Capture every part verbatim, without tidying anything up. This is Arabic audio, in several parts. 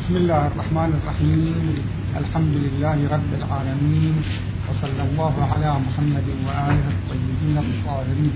بسم الله الرحمن الرحيم. الحمد لله رب العالمين، وصلى الله على محمد وآله الطيبين الطاهرين.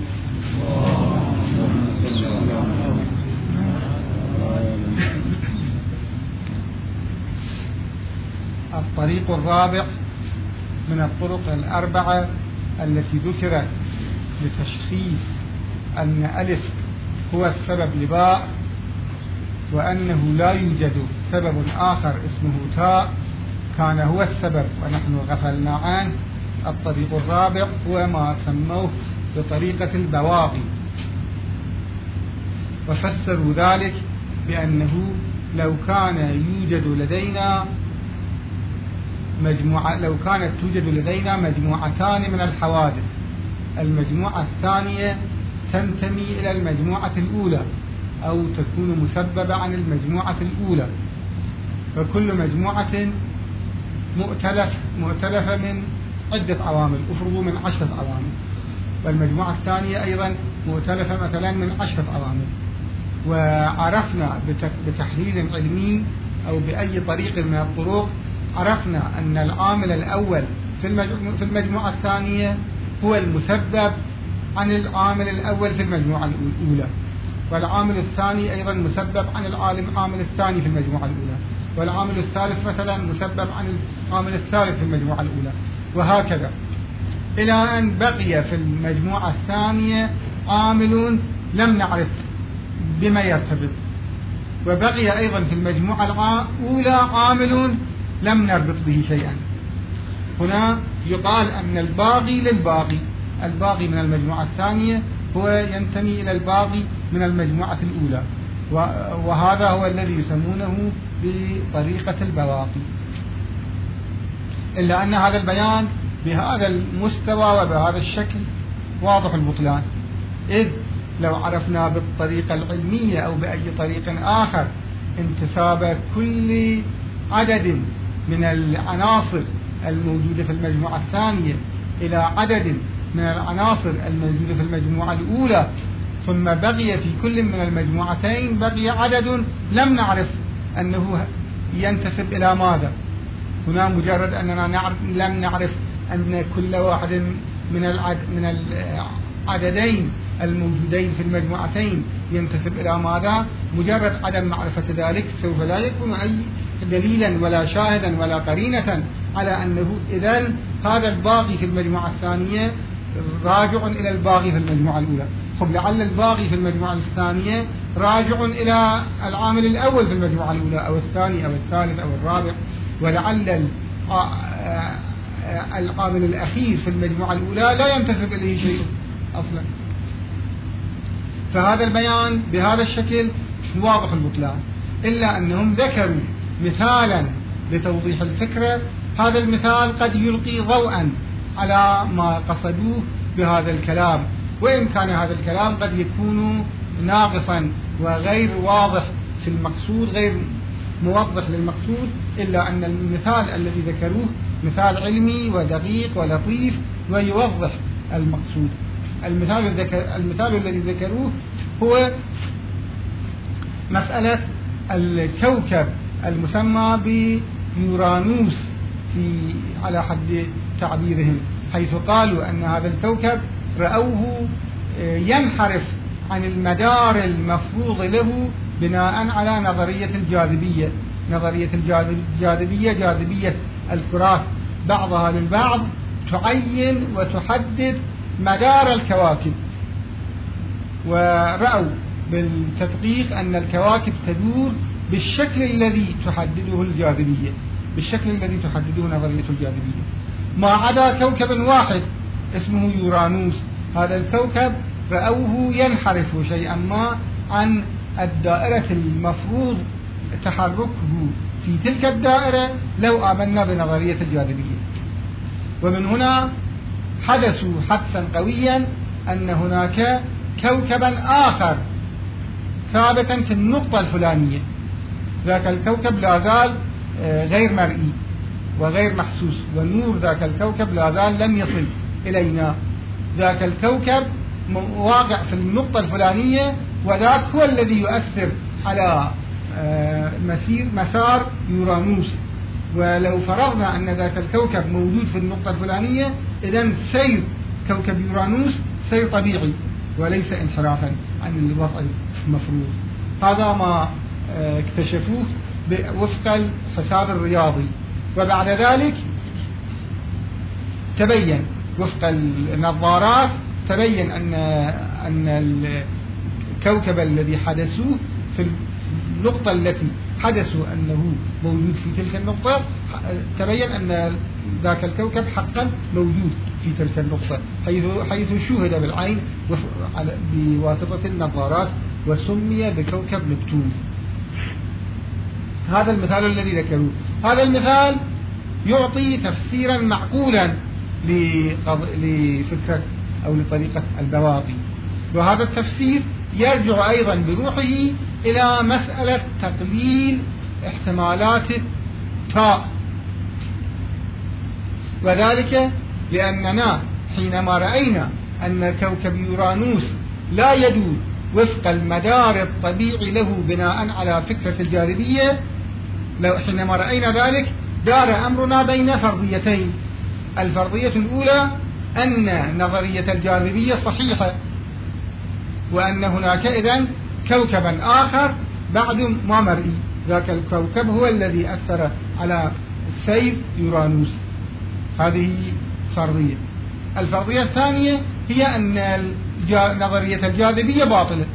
الطريق الرابع من الطرق الأربعة التي ذكرت لتشخيص أن ألف هو السبب لباء، وأنه لا يوجد سبب آخر اسمه تاء كان هو السبب ونحن غفلنا عنه. الطريق الرابع هو ما سموه بطريقة البواغي، وفسروا ذلك بأنه لو كان يوجد لدينا مجموعة لو كانت توجد لدينا مجموعتان من الحوادث، المجموعة الثانية تنتمي إلى المجموعة الأولى أو تكون مسببة عن المجموعة الأولى، فكل مجموعة مؤتلف مؤتلفة من عدة عوامل، افرضوا من عشرة عوامل، والمجموعة الثانية أيضا مؤتلفة مثلا من عشرة عوامل. وعرفنا بتحليل علمي أو بأي طريق من الطرق عرفنا أن العامل الأول في المجموعة الثانية هو المسبب عن العامل الأول في المجموعة الأولى، والعامل الثاني أيضا مسبب عن العامل الثاني في المجموعة الأولى، والعامل الثالث مثلا مسبب عن العامل الثالث في المجموعة الأولى، وهكذا إلى أن بقي في المجموعة الثانية عامل لم نعرف بما يرتبط، وبقي أيضا في المجموعة الأولى عامل لم نربط به شيئا. هنا يقال أن الباقي للباقي، الباقي من المجموعة الثانية هو ينتمي إلى الباقي من المجموعة الأولى، وهذا هو الذي يسمونه بطريقة البواقي. إلا أن هذا البيان بهذا المستوى وبهذا الشكل واضح البطلان، إذ لو عرفنا بالطريقة العلمية أو بأي طريق آخر انتساب كل عدد من العناصر الموجودة في المجموعة الثانية إلى عدد من العناصر الموجودة في المجموعة الأولى، ثم بقي في كل من المجموعتين بقي عدد لم نعرف أنه ينتسب إلى ماذا. هنا مجرد أننا نعرف لم نعرف أن كل واحد من العد من العددين الموجودين في المجموعتين ينتسب إلى ماذا، مجرد عدم معرفة ذلك سوف لا يكون أي دليلا ولا شاهدا ولا قرينة على أنه إذا هذا الباقي في المجموعة الثانية راجع إلى الباقي في المجموعة الأولى. خب لعل الباقي في المجموعة الثانية راجع إلى العامل الأول في المجموعة الأولى أو الثاني أو الثالث أو الرابع، ولعل العامل الأخير في المجموعة الأولى لا ينتسب إليه شيء أصلا. فهذا البيان بهذا الشكل واضح البطلان، إلا أنهم ذكروا مثالا لتوضيح الفكرة. هذا المثال قد يلقي ضوءا على ما قصدوه بهذا الكلام، وإن كان هذا الكلام قد يكون ناقصا وغير واضح في المقصود، غير موضح للمقصود، إلا أن المثال الذي ذكروه مثال علمي ودقيق ولطيف ويوضح المقصود. المثال, المثال الذي ذكروه هو مسألة الكوكب المسمى بيورانوس في على حد تعبيرهم، حيث قالوا أن هذا الكوكب رأوه ينحرف عن المدار المفروض له بناء على نظرية الجاذبية. نظرية الجاذبية جاذبية الكرات بعضها للبعض تعين وتحدد مدار الكواكب، ورأوا بالتدقيق أن الكواكب تدور بالشكل الذي تحدده الجاذبية، بالشكل الذي تحدده نظرية الجاذبية، ما عدا كوكب واحد اسمه يورانوس. هذا الكوكب رأوه ينحرف شيئا ما عن الدائرة المفروض تحركه في تلك الدائرة لو آمنا بنظرية الجاذبية. ومن هنا حدثوا حدثا قويا أن هناك كوكبا آخر ثابتا في النقطة الفلانية، ذاك الكوكب لا زال غير مرئي وغير محسوس، ونور ذاك الكوكب لا زال لم يصل إلينا. ذاك الكوكب واقع في النقطة الفلانية، وذاك هو الذي يؤثر على مسير مسار يورانوس، ولو فرضنا أن ذاك الكوكب موجود في النقطة الفلانية، إذن سير كوكب يورانوس سير طبيعي وليس انحرافا عن الوضع المفروض. هذا ما اكتشفوه وفق الحساب الرياضي. وبعد ذلك تبين وفق النظارات تبين أن أن الكوكب الذي حدثوه في النقطة التي حدثوا أنه موجود في تلك النقطة، تبين أن ذاك الكوكب حقا موجود في تلك النقطة، حيث حيث شوهد بالعين بواسطة النظارات وسمي بكوكب نبتون. هذا المثال الذي ذكروه. هذا المثال يعطي تفسيرا معقولا لفكرة أو لطريقة البواطي، وهذا التفسير يرجع أيضا بروحه إلى مسألة تقليل احتمالات التاء، وذلك لأننا حينما رأينا أن كوكب يورانوس لا يدور وفق المدار الطبيعي له بناء على فكرة الجاذبية، لو حينما رأينا ذلك دار أمرنا بين فرضيتين. الفرضية الأولى أن نظرية الجاذبية صحيحة، وأن هناك إذن كوكبا آخر بعد ما مرئي، ذاك الكوكب هو الذي أثر على سير يورانوس. هذه فرضية. الفرضية الثانية هي أن نظرية الجاذبية باطلة،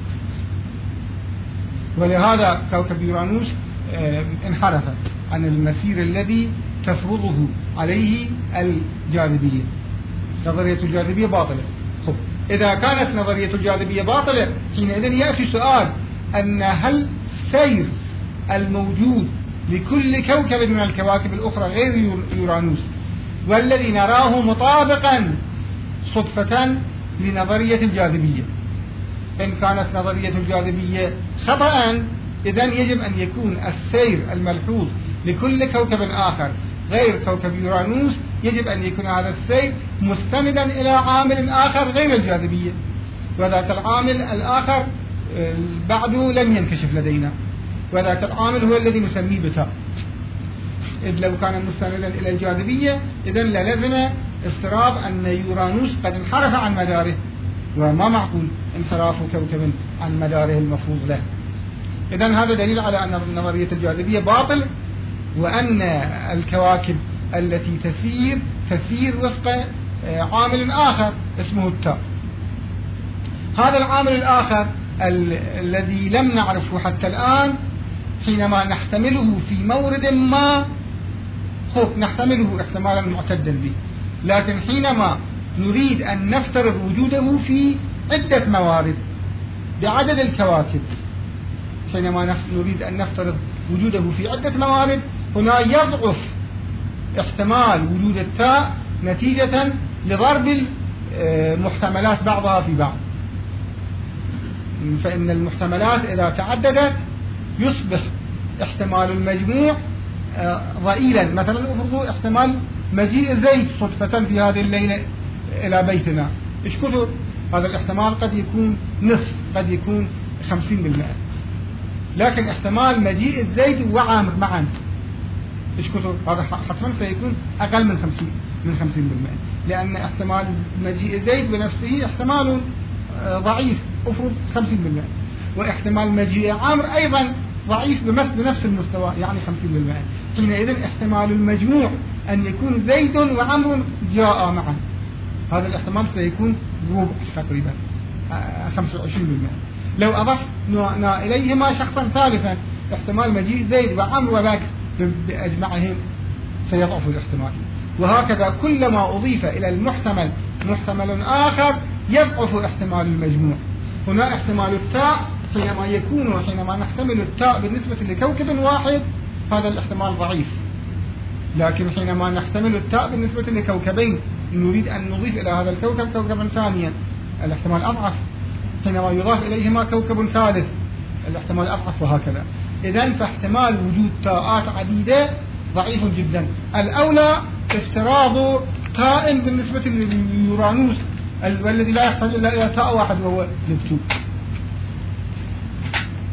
ولهذا كوكب يورانوس انحرف عن المسير الذي تفرضه عليه الجاذبية. نظرية الجاذبية باطلة. خب، إذا كانت نظرية الجاذبية باطلة، حينئذ يأتي سؤال أن هل سير الموجود لكل كوكب من الكواكب الأخرى غير يورانوس والذي نراه مطابقا صدفة لنظرية الجاذبية، إن كانت نظرية الجاذبية خطأ، إذن يجب أن يكون السير الملحوظ لكل كوكب آخر غير كوكب يورانوس يجب أن يكون هذا السير مستندا إلى عامل آخر غير الجاذبية، وذاك العامل الآخر بعده لم ينكشف لدينا، وذاك العامل هو الذي نسميه بتاء. إذ لو كان مستندا إلى الجاذبية إذن للزم افتراض أن يورانوس قد انحرف عن مداره، وما معقول انحراف كوكب عن مداره المفروض له. إذن هذا دليل على أن نظرية الجاذبية باطل، وأن الكواكب التي تسير تسير وفق عامل آخر اسمه التاء. هذا العامل الآخر ال الذي لم نعرفه حتى الآن، حينما نحتمله في مورد ما خب نحتمله احتمالا معتدا به، لكن حينما نريد أن نفترض وجوده في عدة موارد بعدد الكواكب، حينما نريد أن نفترض وجوده في عدة موارد، هنا يضعف احتمال وجود التاء نتيجة لضرب المحتملات بعضها في بعض. فإن المحتملات إذا تعددت يصبح احتمال المجموع ضئيلا. مثلا افرضوا احتمال مجيء زيد صدفة في هذه الليلة إلى بيتنا، إيش كثر؟ هذا الاحتمال قد يكون نصف، قد يكون خمسين بالمئة، لكن احتمال مجيء زيد وعامر معا إيش كثر؟ هذا حتما سيكون أقل من خمسين من خمسين بالمئة، لأن احتمال مجيء زيد بنفسه احتمال ضعيف، افرض خمسين بالمئة، واحتمال مجيء عامر أيضا ضعيف بنفس المستوى يعني خمسين بالمئة. حينئذ احتمال المجموع أن يكون زيد وعمر جاء معا، هذا الاحتمال سيكون ربع تقريبا خمسة وعشرين بالمئة. لو أضفنا إليهما شخصا ثالثا احتمال مجيء زيد وعمر وذاك بأجمعهم سيضعف الاحتمال، وهكذا كلما أضيف إلى المحتمل محتمل آخر يضعف احتمال المجموع. هنا احتمال التاء حينما يكون حينما نحتمل التاء بالنسبة لكوكب واحد هذا الاحتمال ضعيف، لكن حينما نحتمل التاء بالنسبة لكوكبين نريد أن نضيف إلى هذا الكوكب كوكبا ثانيا الاحتمال أضعف، حينما يضاف إليهما كوكب ثالث الاحتمال أضعف، وهكذا. إذن فاحتمال وجود تاءات عديدة ضعيف جدا. الأولى افتراض تاء بالنسبة ليورانوس والذي لا يحتاج إلا إلى تاء واحد وهو نبتون،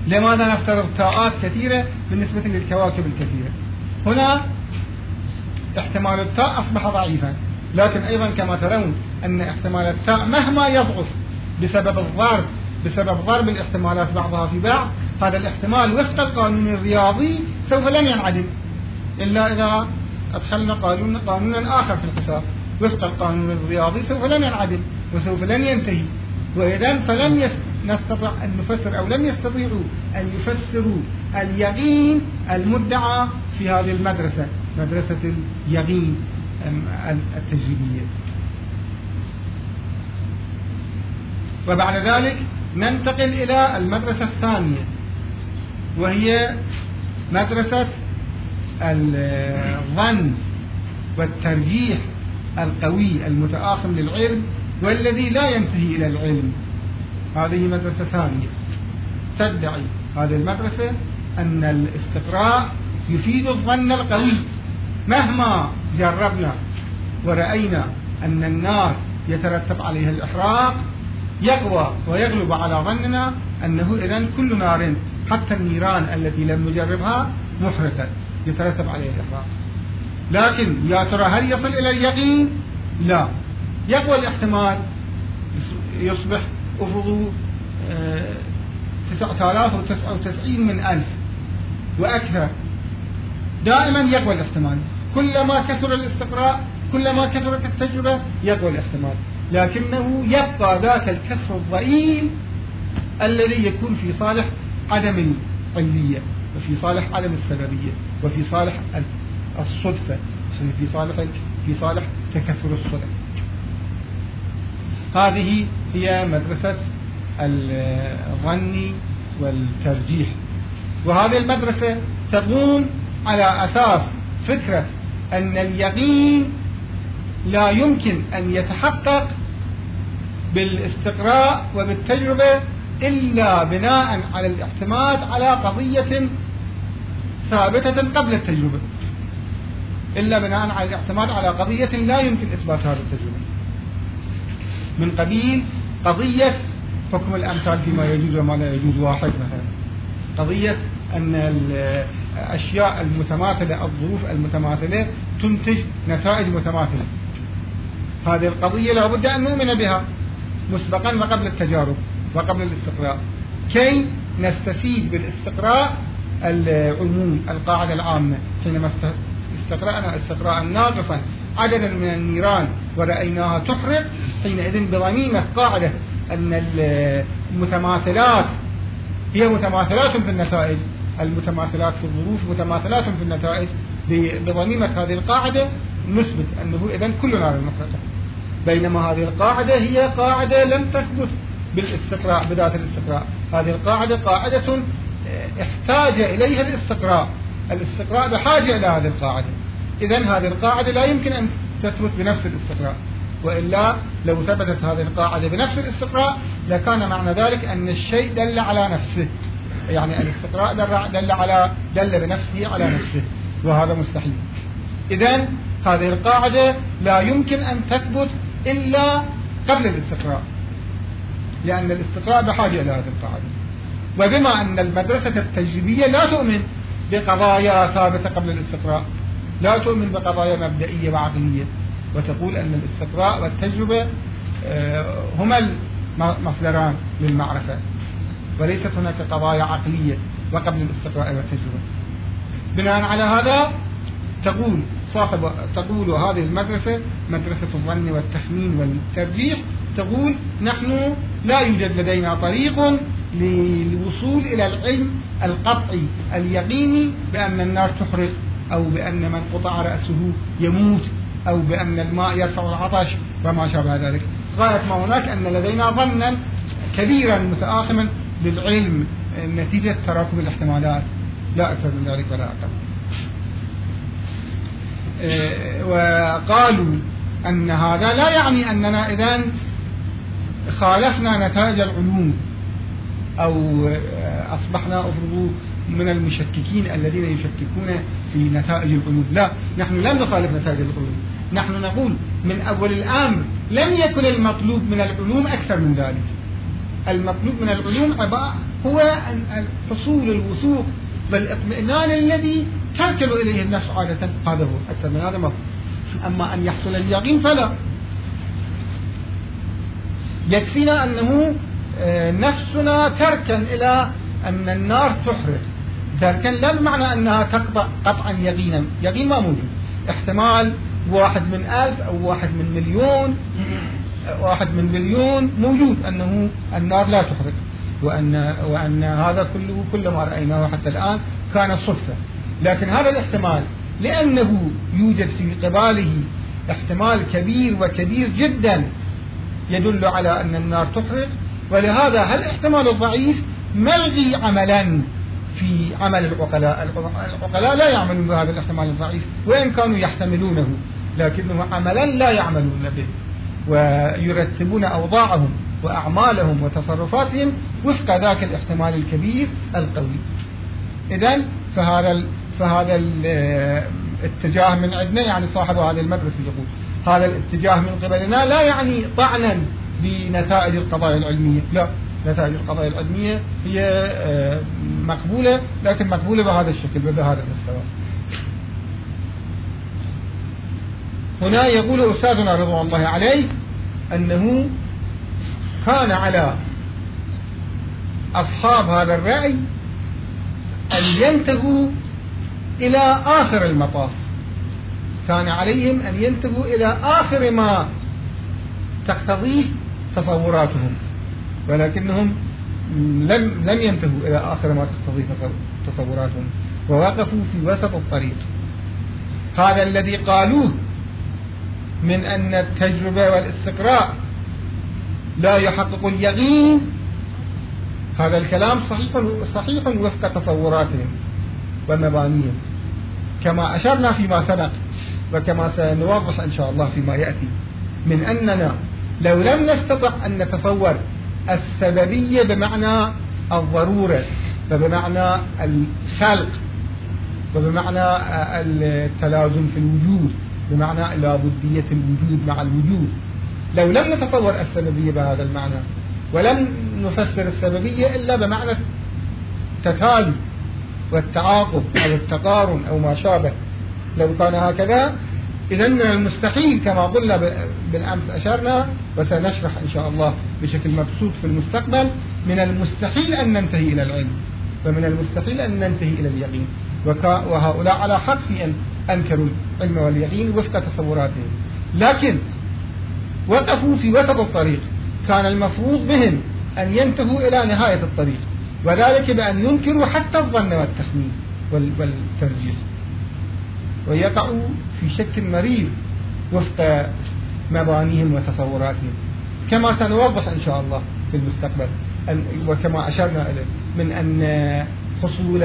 لماذا نفترض تاءات كثيرة بالنسبة للكواكب الكثيرة؟ هنا احتمال التاء أصبح ضعيفا، لكن أيضا كما ترون أن احتمال التاء مهما يضعف بسبب الضرب بسبب ضرب الاحتمالات بعضها في بعض، هذا الاحتمال وفق القانون الرياضي سوف لن ينعدم إلا إذا أدخلنا قانون قانونا آخر في الحساب. وفق القانون الرياضي سوف لن ينعدم وسوف لن ينتهي، وإذن فلم نستطع أن نفسر أو لم يستطيعوا أن يفسروا اليقين المدعى في هذه المدرسة، مدرسة اليقين التجريبية. وبعد ذلك ننتقل إلى المدرسة الثانية، وهي مدرسة الظن والترجيح القوي المتآخم للعلم والذي لا ينتهي إلى العلم. هذه مدرسة ثانية تدعي هذه المدرسة أن الاستقراء يفيد الظن القوي، مهما جربنا ورأينا أن النار يترتب عليها الإحراق يقوى ويغلب على ظننا أنه إذن كل نار حتى النيران التي لم نجربها محرقة يترتب عليها الإحراق. لكن يا ترى هل يصل إلى اليقين؟ لا، يقوى الاحتمال يصبح أفضل تسعة آلاف وتسعة وتسعين من ألف وأكثر. دائما يقوى الاحتمال، كلما كثر الاستقراء كلما كثرت التجربة يقوى الاحتمال، لكنه يبقى ذاك الكسر الضئيل الذي يكون في صالح عدم العلية وفي صالح عدم السببية وفي صالح الصدفة في صالح في صالح تكثر الصدف. هذه هي مدرسة الظن والترجيح، وهذه المدرسة تقوم على أساس فكرة أن اليقين لا يمكن أن يتحقق بالاستقراء وبالتجربة إلا بناء على الاعتماد على قضية ثابتة قبل التجربة، إلا بناء على الاعتماد على قضية لا يمكن إثبات هذه التجربة، من قبيل قضية حكم الأمثال فيما يجوز وما لا يجوز. واحد مثلا قضية أن الأشياء المتماثلة الظروف المتماثلة تنتج نتائج متماثلة، هذه القضية لا بد أن نؤمن بها مسبقا وقبل التجارب وقبل الاستقراء كي نستفيد بالاستقراء العموم القاعدة العامة. حينما استقرأنا استقراء ناقصا عددا من النيران ورأيناها تحرق، حينئذ بضميمة قاعدة أن المتماثلات هي متماثلات في النتائج، المتماثلات في الظروف متماثلات في النتائج، بضميمة هذه القاعدة نثبت أنه إذن كل نار محرقة. بينما هذه القاعدة هي قاعدة لم تثبت بالاستقراء بذات الاستقراء، هذه القاعدة قاعدة احتاج إليها الاستقراء، الاستقراء بحاجة إلى هذه القاعدة. إذن هذه القاعدة لا يمكن أن تثبت بنفس الاستقراء، وإلا لو ثبتت هذه القاعدة بنفس الاستقراء لكان معنى ذلك أن الشيء دل على نفسه، يعني الاستقراء دل على دل بنفسه على نفسه، وهذا مستحيل. إذن هذه القاعدة لا يمكن أن تثبت إلا قبل الاستقراء، لأن الاستقراء بحاجة إلى هذه القاعدة. وبما أن المدرسة التجريبية لا تؤمن بقضايا ثابتة قبل الاستقراء، لا تؤمن بقضايا مبدئية وعقلية، وتقول أن الاستقراء والتجربة هما المصدران للمعرفة، وليست هناك قضايا عقلية وقبل الاستقراء والتجربة. بناء على هذا تقول صاحب تقول هذه المدرسة مدرسة الظن والتخمين والترجيح، تقول نحن لا يوجد لدينا طريق للوصول إلى العلم القطعي اليقيني بأن النار تحرق، أو بأن من قطع رأسه يموت، أو بأن الماء يرفع العطش وما شابه ذلك. غاية ما هناك أن لدينا ظنا كبيرا متآخما للعلم نتيجة تراكم الاحتمالات، لا أكثر من ذلك ولا أقل. وقالوا أن هذا لا يعني أننا إذن خالفنا نتائج العلوم أو أصبحنا أفرضوا من المشككين الذين يشككون في نتائج العلوم، لا، نحن لم نخالف نتائج العلوم، نحن نقول من أول الأمر لم يكن المطلوب من العلوم أكثر من ذلك. المطلوب من العلوم هو حصول الوثوق والاطمئنان الذي تركن إليه النفس عادة، هذا هو أكثر من هذا ما هو. أما أن يحصل اليقين فلا. يكفينا أنه نفسنا تركن إلى أن النار تحرق، تركن لا بمعنى أنها تقطع قطعا يقينا، يقين ما موجود، احتمال واحد من ألف أو واحد من مليون، واحد من مليون موجود أنه النار لا تحرق، وأن, وأن هذا كله كل ما رأيناه حتى الآن كان صدفة. لكن هذا الاحتمال لأنه يوجد في قباله احتمال كبير وكبير جدا يدل على أن النار تحرق، ولهذا هالاحتمال الضعيف ملغي عملا في عمل العقلاء. العقلاء لا يعملون بهذا الاحتمال الضعيف وإن كانوا يحتملونه، لكنه عملا لا يعملون به، ويرتبون أوضاعهم وأعمالهم وتصرفاتهم وفق ذاك الاحتمال الكبير القوي. إذن فهذا فهذا الاتجاه من عندنا، يعني صاحب هذه المدرسة يقول هذا الاتجاه من قبلنا لا يعني طعنا بنتائج القضايا العلمية، لا، نتائج القضايا العلمية هي مقبولة، لكن مقبولة بهذا الشكل وبهذا المستوى. هنا يقول أستاذنا رضوان الله عليه أنه كان على أصحاب هذا الرأي أن ينتهوا إلى آخر المطاف، كان عليهم أن ينتهوا إلى آخر ما تقتضيه تصوراتهم، ولكنهم لم لم ينتهوا إلى آخر ما تقتضيه تصوراتهم، ووقفوا في وسط الطريق. هذا الذي قالوه من أن التجربة والاستقراء لا يحقق اليقين، هذا الكلام صحيح صحيح وفق تصوراتهم ومبانيهم، كما أشرنا فيما سبق وكما سنوضح إن شاء الله فيما يأتي، من أننا لو لم نستطع أن نتصور السببية بمعنى الضرورة وبمعنى الخلق وبمعنى التلازم في الوجود، بمعنى لابدية الوجود مع الوجود، لو لم نتصور السببية بهذا المعنى ولم نفسر السببية إلا بمعنى التتالي والتعاقب أو التقارن أو ما شابه، لو كان هكذا إذن من المستحيل كما قلنا بالأمس أشرنا وسنشرح إن شاء الله بشكل مبسوط في المستقبل، من المستحيل أن ننتهي إلى العلم، ومن المستحيل أن ننتهي إلى اليقين، وهؤلاء على حق في أن أنكروا العلم واليقين وفق تصوراتهم، لكن وقفوا في وسط الطريق. كان المفروض بهم أن ينتهوا إلى نهاية الطريق، وذلك بأن ينكروا حتى الظن والتخمين والترجيح، ويقعوا في شك مرير وفق مبانيهم وتصوراتهم، كما سنوضح إن شاء الله في المستقبل، وكما أشرنا إليه من أن حصول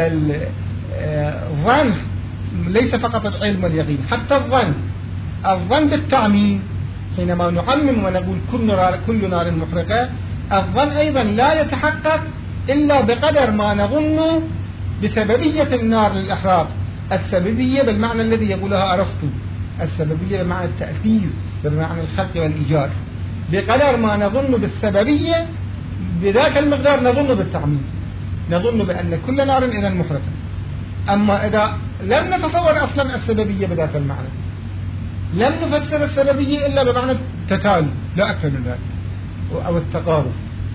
الظن ليس فقط العلم واليقين، حتى الظن الظن بالتعميم، حينما نعمم ونقول كل نار, كل نار محرقة، الظن أيضا لا يتحقق إلا بقدر ما نظن بسببية النار للإحراق، السببية بالمعنى الذي يقولها أرسطو، السببية بمعنى التأثير بمعنى الخلق والإيجاد، بقدر ما نظن بالسببية بذاك المقدار نظن بالتعميم، نظن بأن كل نار إذا محرقة. أما إذا لم نتصور أصلا السببية بذاك المعنى، لم نفسر السببية إلا بمعنى التتالي لا أكثر من ذلك أو التقارب،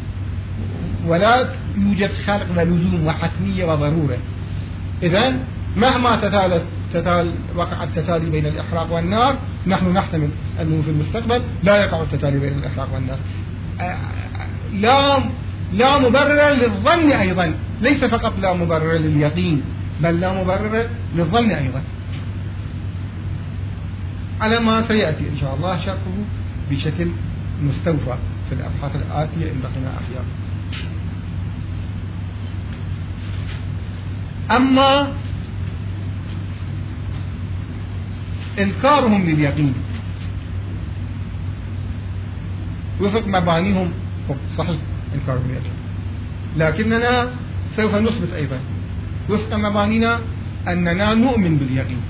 ولا يوجد خلق ولزوم وحتمية وضرورة، إذن مهما تتالت تتال وقع التتالي بين الإحراق والنار، نحن نحتمل أنه في المستقبل لا يقع التتالي بين الإحراق والنار. لا لا مبرر للظن أيضا، ليس فقط لا مبرر لليقين، بل لا مبرر للظن أيضا، على ما سيأتي إن شاء الله شرحه بشكل مستوفى في الأبحاث الآتية إن بقينا أحياء. أما إنكارهم لليقين وفق مبانيهم صحيح إنكارهم لليقين، لكننا سوف نثبت أيضا وفق مبانينا أننا نؤمن باليقين،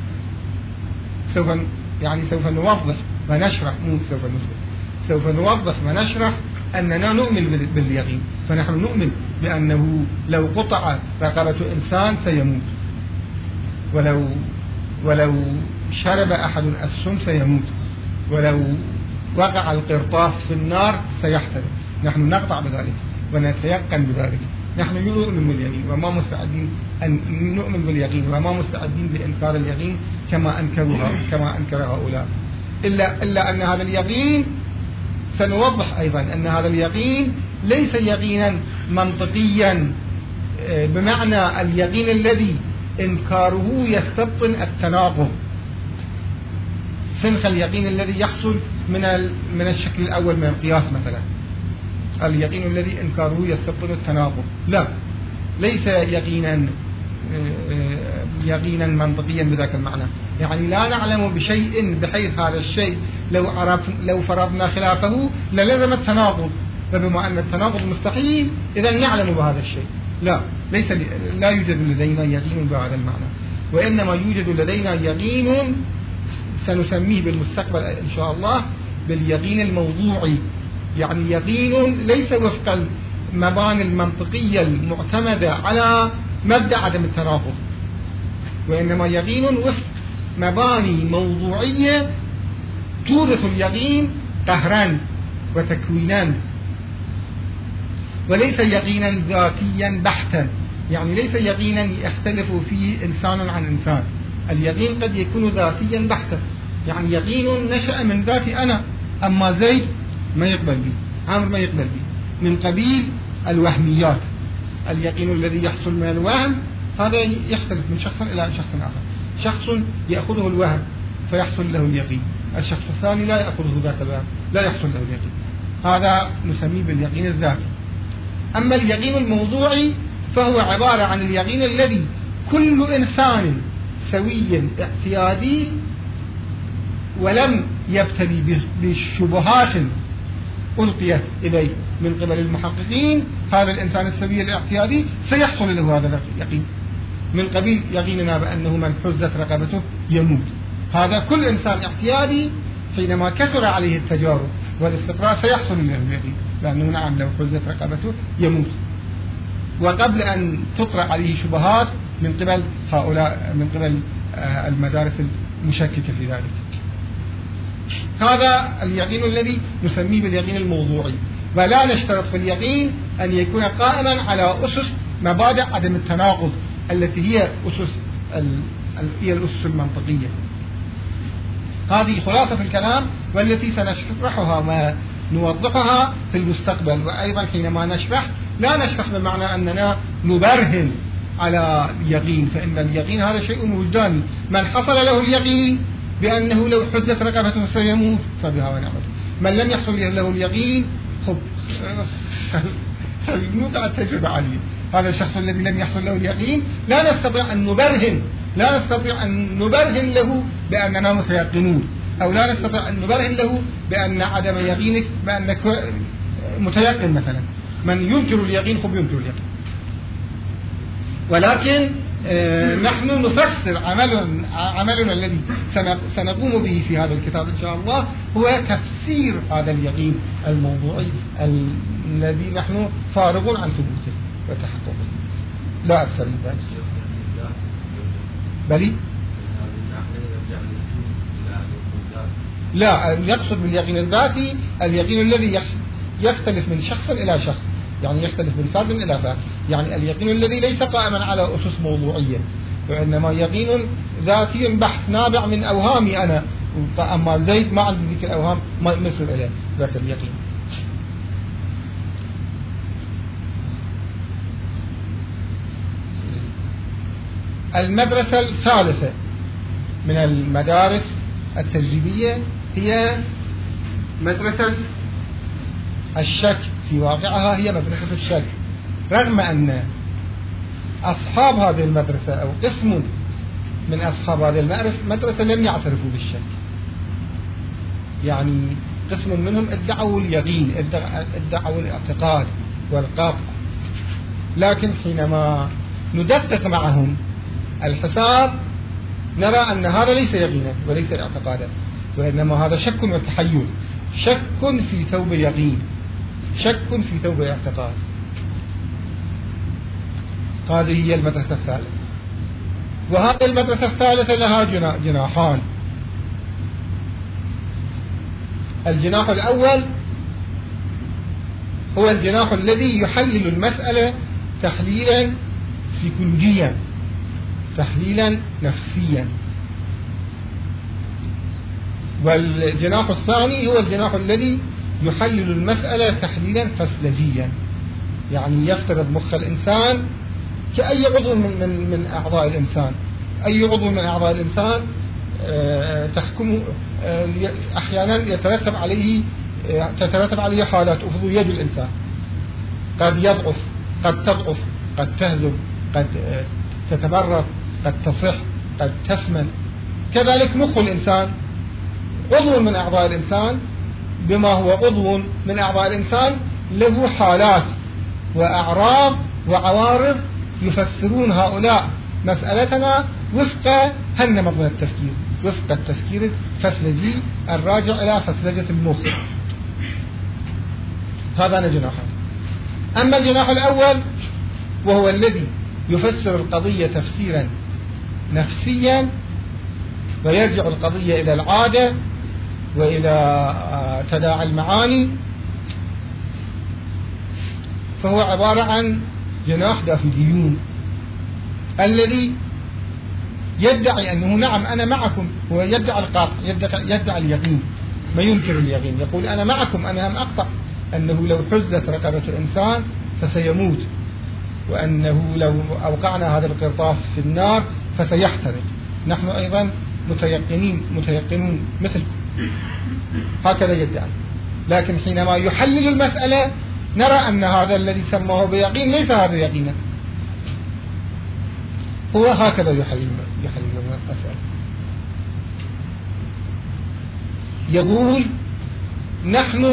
سوف يعني سوف نوضح ونشرح، مو سوف نثبت، سوف نوضح ونشرح أننا نؤمن باليقين، فنحن نؤمن بأنه لو قطع رقبة إنسان سيموت، ولو ولو شرب أحد السم سيموت، ولو وقع القرطاس في النار سيحترق. نحن نقطع بذلك ونتيقن بذلك. نحن نؤمن باليقين وما مستعدين أن نؤمن باليقين وما مستعدين بإنكار اليقين كما أنكرها كما أنكر هؤلاء. إلا إلا أن هذا اليقين سنوضح أيضا أن هذا اليقين ليس يقينا منطقيا بمعنى اليقين الذي إنكاره يستبطن التناقض، سنخ اليقين الذي يحصل من من الشكل الأول من القياس مثلا، اليقين الذي إنكاره يستبطن التناقض، لا، ليس يقينا يقينا منطقيا بذاك المعنى. يعني لا نعلم بشيء بحيث هذا الشيء لو عرف لو فرضنا خلافه للزم التناقض، فبما أن التناقض مستحيل إذا نعلم بهذا الشيء. لا، ليس لا يوجد لدينا يقين بهذا المعنى، وإنما يوجد لدينا يقين سنسميه بالمستقبل إن شاء الله باليقين الموضوعي. يعني يقين ليس وفق المباني المنطقية المعتمدة على مبدأ عدم التناقض، وإنما يقين وفق مباني موضوعية تورث اليقين قهرا وتكوينا، وليس يقينا ذاتيا بحتا. يعني ليس يقينا يختلف فيه إنسان عن إنسان. اليقين قد يكون ذاتيا بحتا، يعني يقين نشأ من ذاتي أنا، أما زيد ما يقبل بي، عمرو ما يقبل بي، من قبيل الوهميات. اليقين الذي يحصل من الوهم هذا يختلف من شخص إلى شخص آخر. شخص يأخذه الوهم فيحصل له اليقين، الشخص الثاني لا يأخذه ذات الوهم لا يحصل له اليقين. هذا نسميه باليقين الذاتي. أما اليقين الموضوعي فهو عبارة عن اليقين الذي كل إنسان سوي اعتيادي ولم يبتلي بالشبهات ألقيت إليه من قبل المحققين، هذا الإنسان السوي الاعتيادي سيحصل له هذا اليقين، من قبيل يقيننا بأنه من حزت رقبته يموت. هذا كل إنسان اعتيادي حينما كثر عليه التجارب والاستقراء سيحصل له اليقين لأنه نعم لو حزت رقبته يموت، وقبل أن تطرح عليه شبهات من قبل هؤلاء من قبل المدارس المشككة في ذلك. هذا اليقين الذي نسميه باليقين الموضوعي. ولا نشترط في اليقين أن يكون قائما على أسس مبادئ عدم التناقض التي هي أسس هي الأسس المنطقية. هذه خلاصة الكلام والتي سنشرحها ونوضحها في المستقبل. وأيضا حينما نشرح لا نشرح بمعنى أننا نبرهن على اليقين، فإن اليقين هذا شيء وجداني. من حصل له اليقين بأنه لو حزت رقبته سيموت فبها ونعمته. من لم يحصل له اليقين خب سيموت على التجربة عليه. هذا الشخص الذي لم يحصل له اليقين لا نستطيع أن نبرهن لا نستطيع أن نبرهن له بأننا متيقنون، أو لا نستطيع أن نبرهن له بأن عدم يقينك بأنك متيقن مثلا. من ينكر اليقين خب ينكر اليقين. ولكن آه نحن نفسر عملنا عملنا الذي سنقوم به في هذا الكتاب إن شاء الله هو تفسير هذا اليقين الموضوعي الذي نحن فارغون عن ثبوته وتحققه، لا أكثر من ذلك. بلي لا يقصد باليقين الذاتي اليقين الذي يختلف من شخص إلى شخص، يعني يختلف من فرد إلى فرد. يعني اليقين الذي ليس قائما على أسس موضوعية، وإنما يقين ذاتي بحث نابع من أوهامي أنا، فأما زيد ما عندي ذيك الأوهام ما مثل إليه ذات اليقين. المدرسة الثالثة من المدارس التجريبية هي مدرسة الشك. في واقعها هي مدرسة الشك، رغم أن أصحاب هذه المدرسة أو قسم من أصحاب هذه المدرسة لم يعترفوا بالشك. يعني قسم منهم ادعوا اليقين، ادعوا الاعتقاد والقطع، لكن حينما ندقق معهم الحساب نرى أن هذا ليس يقينا وليس اعتقادا، وإنما هذا شك وتحيل، شك في ثوب يقين، شك في ثوب الاعتقاد. هذه هي المدرسة الثالثة. وهذه المدرسة الثالثة لها جناحان. الجناح الأول هو الجناح الذي يحلل المسألة تحليلا سيكولوجيا، تحليلا نفسيا. والجناح الثاني هو الجناح الذي يحلل المسألة تحليلا فسلجيا، يعني يفترض مخ الإنسان كأي عضو من, من, من أعضاء الإنسان. أي عضو من أعضاء الإنسان تحكمه أحيانا يترتب عليه تترتب عليه حالات. أفضل يد الإنسان قد يضعف، قد تضعف، قد تهزم، قد تتبرد، قد تصح، قد تسمن. كذلك مخ الإنسان عضو من أعضاء الإنسان، بما هو عضو من أعضاء الإنسان له حالات وأعراض وعوارض يفسرون هؤلاء مسألتنا وفق هالنمط من التفكير، وفق التفكير الفسلجي الراجع إلى فسلجة المخ. هذا جناحان. أما الجناح الأول وهو الذي يفسر القضية تفسيرا نفسيا ويرجع القضية إلى العادة وإلى تداعي المعاني، فهو عبارة عن جناح دافيديون الذي يدعي أنه نعم أنا معكم. هو يدعي القاطع، يدعي, يدعي اليقين، ما ينكر اليقين. يقول أنا معكم، أنا لم أقطع أنه لو حزت رقبة الإنسان فسيموت، وأنه لو أوقعنا هذا القرطاس في النار فسيحترق. نحن أيضا متيقنين متيقنون مثلكم. هكذا يدعي. لكن حينما يحلل المسألة نرى أن هذا الذي سماه بيقين ليس هذا يقينا. هو هكذا يحلل يحلل المسألة. يقول نحن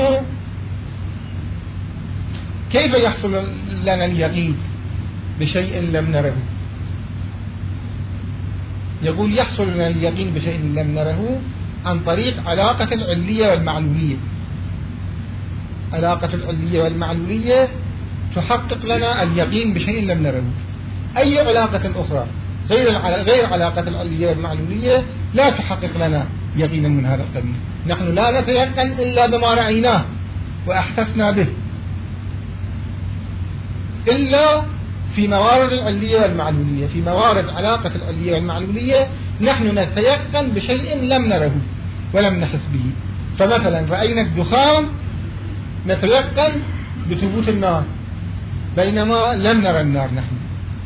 كيف يحصل لنا اليقين بشيء لم نره؟ يقول يحصل لنا اليقين بشيء لم نره عن طريق علاقة العلية والمعلولية. علاقة العلية والمعلولية تحقق لنا اليقين بشيء لم نره. أي علاقة أخرى غير غير علاقة العلية والمعلولية لا تحقق لنا يقينا من هذا القبيل. نحن لا نتيقن إلا بما رأيناه وأحسسنا به، إلا في موارد العلية والمعلولية. في موارد علاقة العلية والمعلولية نحن نتيقن بشيء لم نره ولم نحس به. فمثلا رأينا الدخان نتيقن بثبوت النار، بينما لم نرى النار نحن.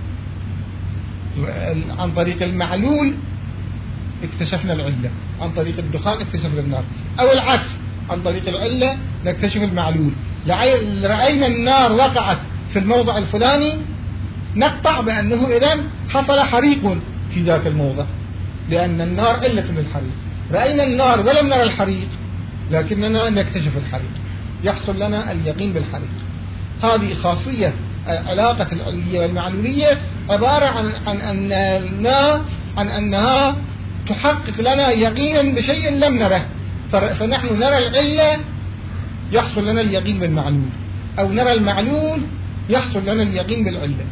عن طريق المعلول اكتشفنا العلة، عن طريق الدخان اكتشفنا النار، أو العكس، عن طريق العلة نكتشف المعلول. رأينا النار وقعت في الموضع الفلاني نقطع بأنه إذن حصل حريق في ذاك الموضع، لأن النار علة للحريق. رأينا النار ولم نرى الحريق لكننا نكتشف الحريق، يحصل لنا اليقين بالحريق. هذه خاصية علاقة العلية والمعلولية، عبارة عن عن أنها عن أنها تحقق لنا يقينا بشيء لم نره. فنحن نرى العلة يحصل لنا اليقين بالمعلول، أو نرى المعلول يحصل لنا اليقين بالعلة.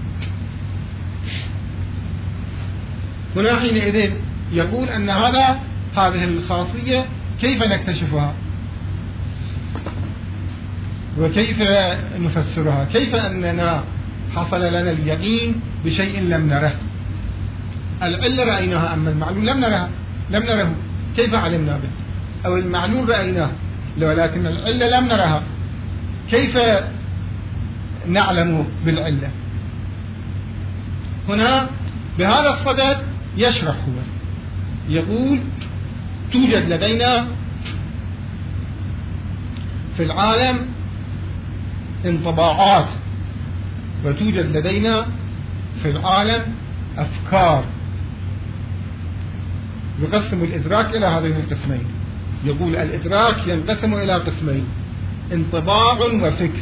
هنا حينئذ يقول أن هذا هذه الخاصية كيف نكتشفها وكيف نفسرها؟ كيف أننا حصل لنا اليقين بشيء لم نره؟ العلة رأيناها أما المعلول لم نرها لم نره، كيف علمنا به؟ أو المعلول رأيناه ولكن العلة لم نرها، كيف نعلم بالعلة؟ هنا بهذا الصدد يشرح هو، يقول توجد لدينا في العالم انطباعات، وتوجد لدينا في العالم أفكار. يقسم الإدراك إلى هذين القسمين. يقول الإدراك ينقسم إلى قسمين: انطباع وفكر.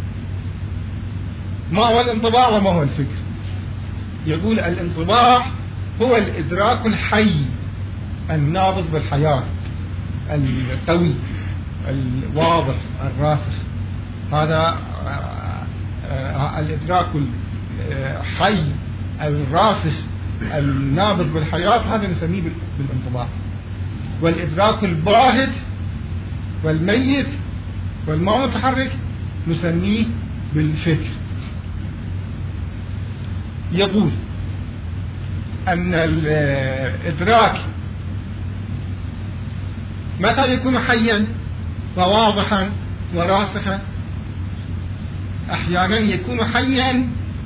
ما هو الانطباع وما هو الفكر؟ يقول الانطباع هو الإدراك الحي النابض بالحياة، القوي الواضح الراسخ. هذا الإدراك الحي الراسخ النابض بالحياة هذا نسميه بالانطباع. والإدراك الباهت والميت والما متحرك نسميه بالفكر. يقول أن الإدراك متى يكون حيا وواضحا وراسخا؟ أحيانا يكون حيا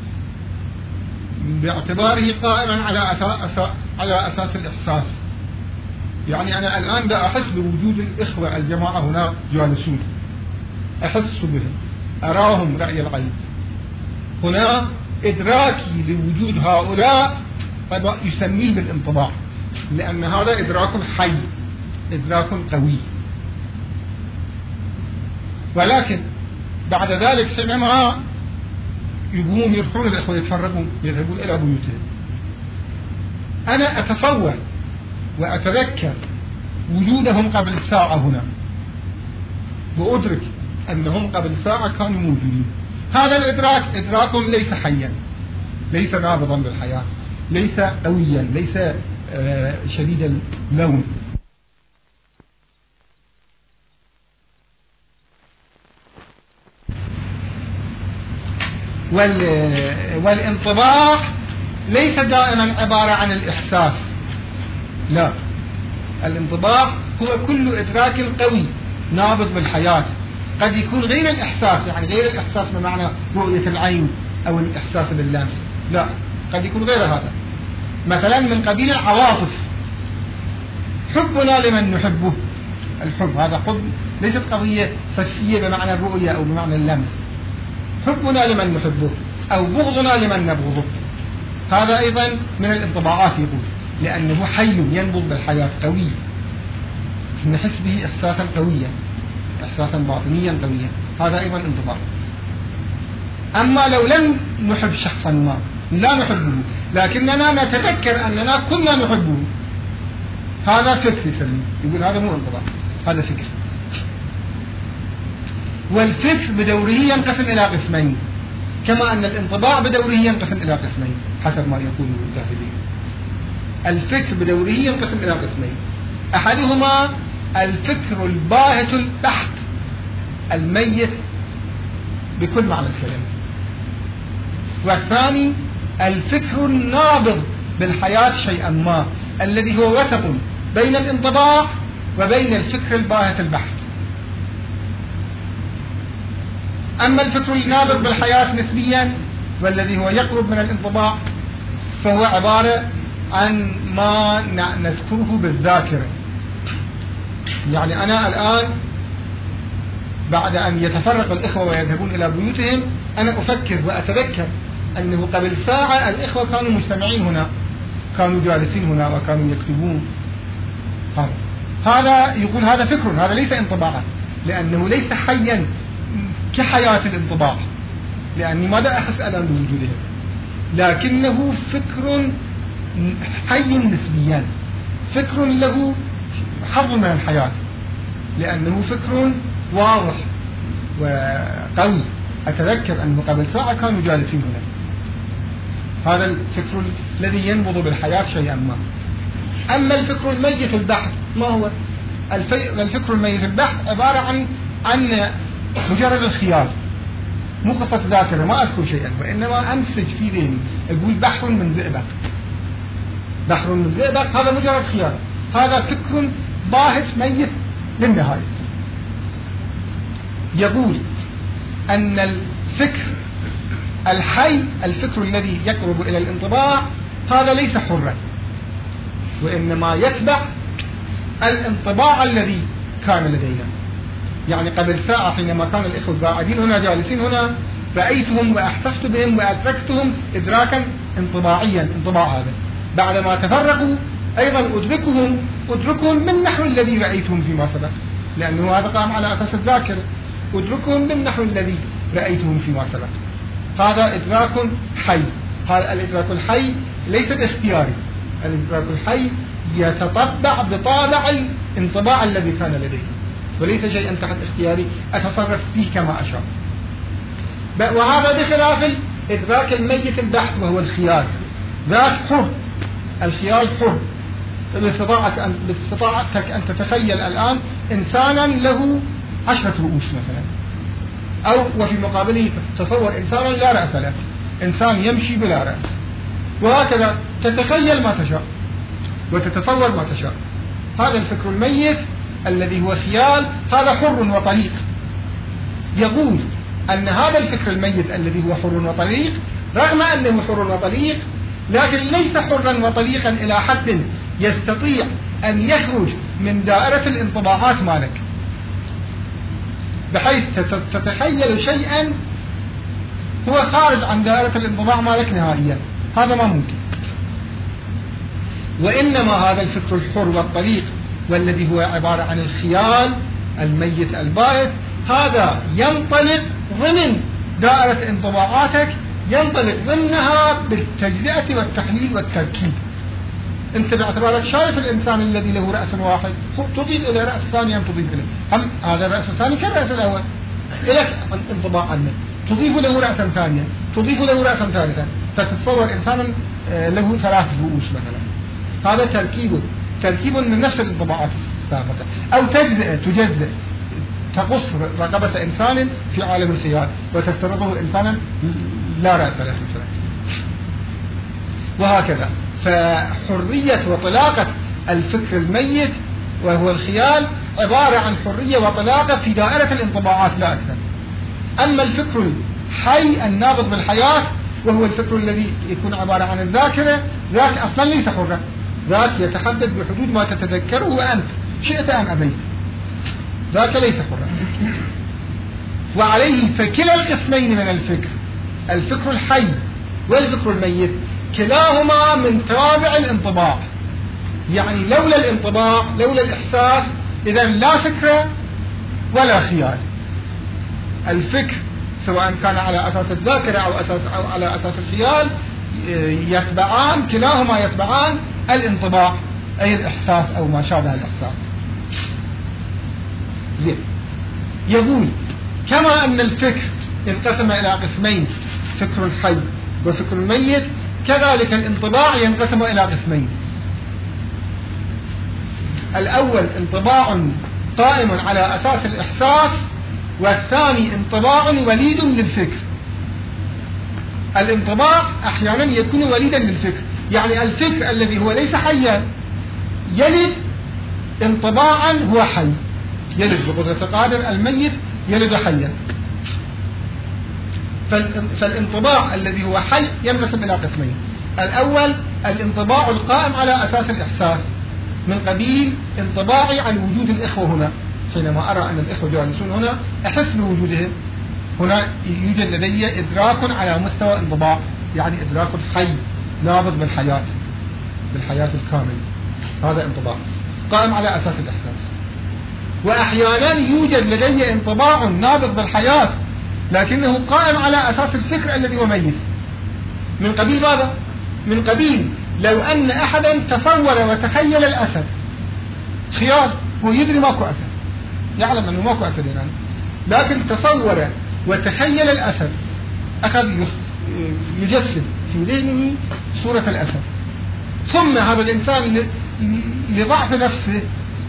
باعتباره قائما على أساس, على أساس الإحساس. يعني أنا الآن لا أحس بوجود الإخوة الجماعة هنا جالسون، أحس بهم أراهم رأي العين. هنا إدراكي لوجود هؤلاء يسميه بالانطباع، لأن هذا إدراك حي، إدراك قوي. ولكن بعد ذلك حينما يقومون يروحون الإخوة يتفرقون يذهبون إلى بيوتهم، أنا أتصور وأتذكر وجودهم قبل ساعة هنا، وأدرك أنهم قبل ساعة كانوا موجودين. هذا الإدراك إدراك ليس حيا، ليس نابضا بالحياة، ليس قويا، ليس شديد اللون. والانطباع ليس دائما عبارة عن الإحساس، لا، الانطباع هو كل إدراك قوي نابض بالحياة. قد يكون غير الإحساس، يعني غير الإحساس بمعنى رؤية العين أو الإحساس باللمس، لا، قد يكون غير هذا. مثلا من قبيل العواطف، حبنا لمن نحبه، الحب هذا حب ليست قضية حسية بمعنى الرؤية أو بمعنى اللمس. حبنا لمن نحبه أو بغضنا لمن نبغضه، هذا أيضا من الانطباعات يقول، لأنه حي ينبض بالحياة قوي، نحس به إحساسا قويا، إحساسا باطنيا قويا، هذا أيضا انطباع. أما لو لم نحب شخصا ما، لا نحبه لكننا نتذكر أننا كنا نحبه، هذا فكر يسميه، يقول هذا مو انطباع، هذا فكر. والفكر بدوره ينقسم إلى قسمين، كما أن الانطباع بدوره ينقسم إلى قسمين حسب ما يقول الذهبي. الفكر بدوره ينقسم إلى قسمين، أحدهما الفكر الباهت البحت الميت بكل معنى الكلمة، والثاني الفكر النابض بالحياة شيئا ما، الذي هو وسط بين الانطباع وبين الفكر الباهت البحت. أما الفكر النابض بالحياة نسبيا والذي هو يقرب من الانطباع فهو عبارة عن ما نذكره بالذاكرة. يعني أنا الآن بعد أن يتفرق الإخوة ويذهبون إلى بيوتهم أنا أفكر وأتذكر أنه قبل ساعة الإخوة كانوا مجتمعين هنا، كانوا جالسين هنا وكانوا يكتبون. هذا هذا يقول هذا فكر، هذا ليس انطباعا، لأنه ليس حيا كحياة الانطباع، لأني ماذا أحس الآن بوجودهم، لكنه فكر حي نسبيا، فكر له حظ من الحياة، لأنه فكر واضح وقوي. أتذكر أنه قبل ساعة كانوا جالسين هنا، هذا الفكر الذي ينبض بالحياة شيئا ما. أما الفكر الميت البحت ما هو؟ الفكر الميت البحت عبارة عن عن مجرد الخيال، مو قصة ذاكرة، ما أذكر شيئا وإنما أنسج في ذهني، أقول بحر من زئبق، بحر من زئبق، هذا مجرد خيال، هذا فكر باهت ميت للنهاية. يقول أن الفكر الحي، الفكر الذي يقرب إلى الانطباع، هذا ليس حرا، وإنما يتبع الانطباع الذي كان لدينا. يعني قبل ساعة حينما كان الإخوة قاعدين هنا جالسين هنا رأيتهم وأحسست بهم وأدركتهم إدراكا انطباعيا، انطباع هذا. بعدما تفرقوا أيضا أدركهم أدركهم من نحو الذي رأيتهم فيما سبق، لأنه هذا قام على أساس الذاكرة، أدركهم من نحو الذي رأيتهم فيما سبق. هذا إدراك حي. هذا الإدراك الحي ليس اختياري، الإدراك الحي يتطبع بطابع الانطباع الذي كان لديه، وليس شيئا تحت اختياري أتصرف فيه كما أشاء. وهذا بخلاف الإدراك الميت البحث وهو الخيال، ذاك حر، الخيال حر. باستطاعتك أن تتخيل الآن إنسانا له عشرة رؤوس مثلا، أو وفي مقابله تصور إنسانا لا رأس له، إنسان يمشي بلا رأس، وهكذا تتخيل ما تشاء وتتصور ما تشاء. هذا الفكر الميت الذي هو خيال، هذا حر وطليق. يقول أن هذا الفكر الميت الذي هو حر وطليق، رغم أنه حر وطليق، لكن ليس حرا وطليقا إلى حد يستطيع أن يخرج من دائرة الانطباعات مالك، بحيث تتخيل شيئا هو خارج عن دائرة الانطباع مالك نهائيا، هذا ما ممكن. وإنما هذا الفكر الحر والطليق والذي هو عبارة عن الخيال الميت الباهت، هذا ينطلق ضمن دائرة انطباعاتك، ينطلق ضمنها بالتجزئة والتحليل والتركيب. انت باعتبارك شايف الانسان الذي له رأس واحد، تضيف الى رأس ثاني، ام تضيف اليه هم هذا الرأس الثاني كالرأس الاول، لك انطباع عنه، تضيف له رأسا ثانيا، تضيف له رأسا ثالثا، فتتصور انسانا له ثلاث رؤوس مثلا. هذا تركيب تركيب من نفس الانطباعات السابقة، او تجزئة تجزئ، تقص رقبة انسان في عالم الخيال وتفترضه انسانا لا رأس له مثلا، وهكذا. فحرية وطلاقة الفكر الميت وهو الخيال عبارة عن حرية وطلاقة في دائرة الانطباعات لا أكثر. أما الفكر الحي النابض بالحياة وهو الفكر الذي يكون عبارة عن الذاكرة، ذاك أصلا ليس حرا، ذاك يتحدد بحدود ما تتذكره أنت شئت أم أبيت، ذاك ليس حرا. وعليه فكلا القسمين من الفكر، الفكر الحي والفكر الميت، كلاهما من توابع الانطباع. يعني لولا الانطباع، لولا الإحساس، إذا لا فكرة ولا خيال. الفكر سواء كان على أساس الذاكرة أو, أساس أو على أساس الخيال يتبعان، كلاهما يتبعان الانطباع أي الإحساس أو ما شابه الإحساس. زين. يقول كما أن الفكر انقسم إلى قسمين، فكر الحي وفكر الميت، كذلك الانطباع ينقسم إلى قسمين. الأول انطباع قائم على أساس الإحساس، والثاني انطباع وليد للفكر. الانطباع أحيانا يكون وليدا للفكر، يعني الفكر الذي هو ليس حيا يلد انطباعا هو حي، يلد بقدرة قادر الميت يلد حيا. فالانطباع الذي هو حي ينقسم إلى قسمين. الأول الانطباع القائم على أساس الإحساس، من قبيل انطباعي عن وجود الإخوة هنا، حينما أرى أن الإخوة جالسون هنا أحس بوجودهم هنا، يوجد لدي إدراك على مستوى انطباع، يعني إدراك حي نابض بالحياة، بالحياة الكامل. هذا انطباع قائم على أساس الإحساس. وأحيانا يوجد لدي انطباع نابض بالحياة لكنه قائم على أساس الفكر الذي هو ميت، من قبيل ماذا؟ من قبيل لو أن أحدا تصور وتخيل الأسد، خيال، هو يدري ماكو أسد، يعلم أنه ماكو أسد يعني، لكن تصور وتخيل الأسد، أخذ يجسد في ذهنه صورة الأسد، ثم هذا الإنسان لضعف نفسه